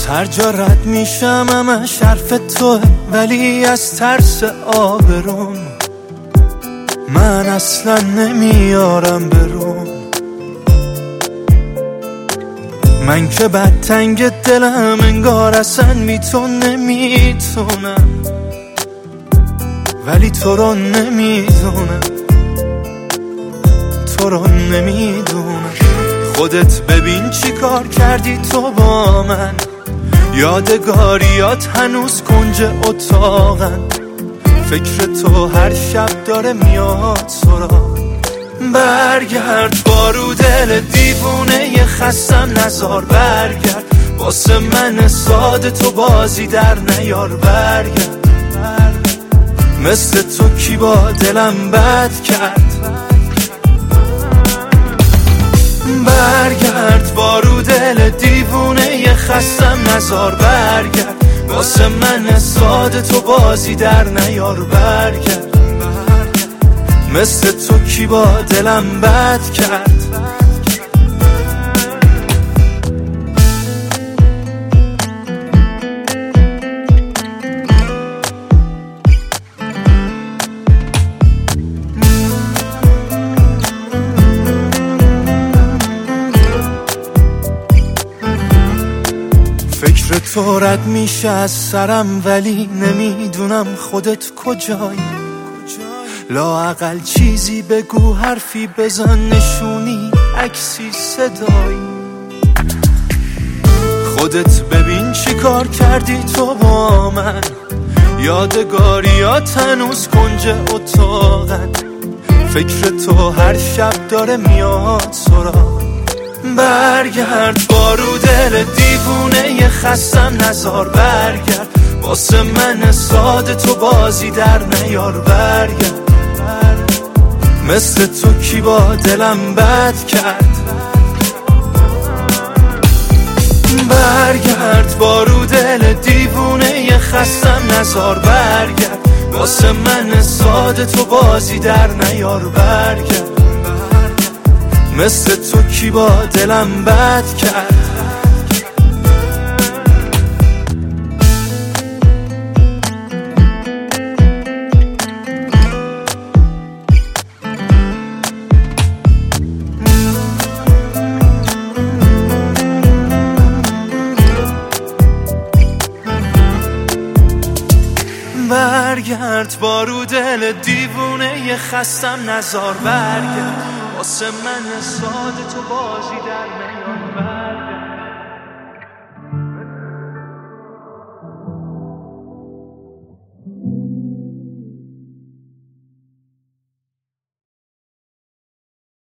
هر جا رد میشم همش حرف توه، ولی از ترس آبروم من اصلا نمیارم برون. من که بد تنگ دلم انگار اصلا نمیتونم، ولی تو رو نمیدونم، تو رو نمیدونم. خودت ببین چی کار کردی تو با من، یادگاریات هنوز کنج اتاقن. فکر تو هر شب داره میاد سراغ. برگرد بارو دل دیوونه خستم نزار، برگرد واسه من ساده تو بازی در نیار. برگرد مثل تو کی با دلم بد کرد. برگرد بارو دل دیوونه خستم نزار، برگرد واسه من ساده تو بازی در نیار. برگرد مثل تو کی با دلم بد کرد. فکر تو رد میشه از سرم، ولی نمیدونم خودت کجایی. لااقل چیزی بگو، حرفی بزن، نشونی، عکسی، صدایی. خودت ببین چی کار کردی تو با من، یادگاریات هنوز کنج اتاقن. فکر تو هر شب داره میاد سراغ. برگرد بارو دل دیوونه خستم نزار، برگرد واسه من ساده تو بازی در نیار. برگرد مثل تو کی با دلم بد کرد. برگرد بارو دل دیوونه خستم نزار، برگرد واسه من ساده تو بازی در نیار. برگرد مثل تو کی با دلم بد کرد. برگرد بارو دل دیوونه خستم نزار، برگرد واسه من ساده تو بازی در نیار.